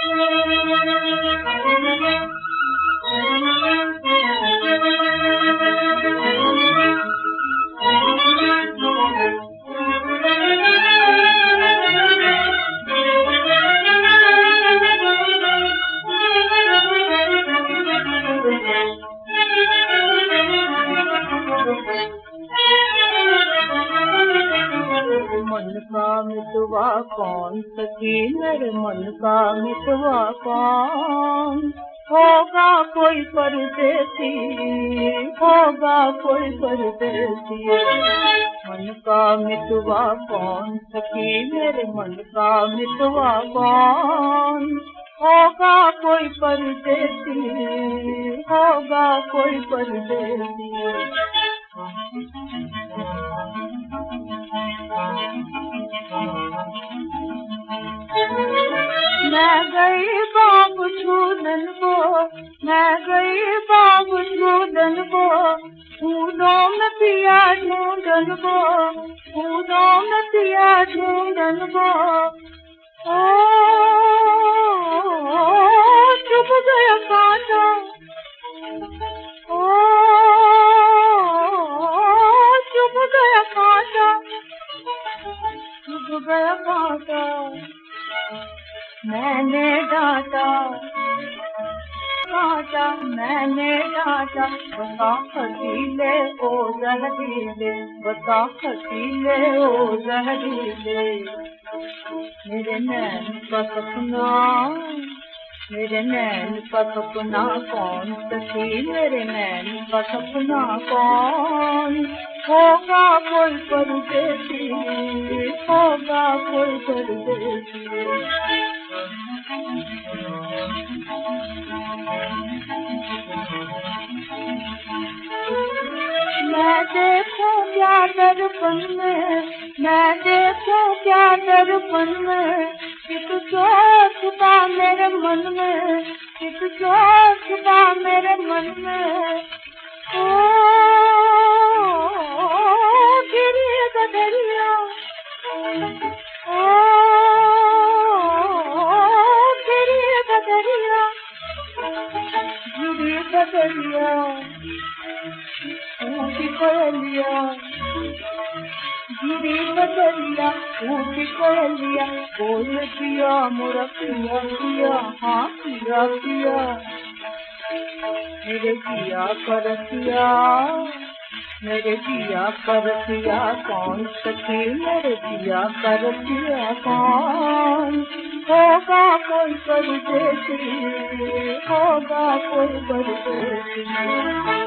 मन का मितवा कौन सखी मेरे मन का मितवा कौन, होगा कोई परदेसी, होगा कोई परदेसी। मन का मितवा कौन सखी मेरे मन का मितवा कौन, होगा कोई परदेसी, होगा कोई परदेसी। मैं गई बाग छूदन को, मैं गई बाग छूदन को, फूलों में पिया ढूंढन को, फूलों में पिया ढूंढन को। ओ चुभ गया कांटा, ओ चुभ गया कांटा, चुभ गया कांटा। मैंने डांटा कांटा, मैंने डांटा। बता खतीले ओ जहरीले, बता खतीले ओ जहरीले। मेरे नैन का सपना, मेरे नैन का सपना कौन सखी मेरे नैन का सपना कौन, होगा कोई परदेसी, होगा कोई परदेसी। मैं देखूं क्या दर्पण में, मैं देखूं क्या दर्पण में, कित छुपा मेरे मन में, कित छुपा मेरे मन में। ओ गिरी गदरिया, ओ गिरी गदरिया, गिरी गदरिया। ऊँची कोयलिया, गिरी बदलिया, ऊँची कोयलिया। बोल पिया मोरा पिया पिया, हाँ पिया पिया। मेरे पिया करतिया, मेरे पिया करतिया कौन सखी मेरे पिया करतिया कौन, होगा कोई परदेसी, होगा कोई परदेसी।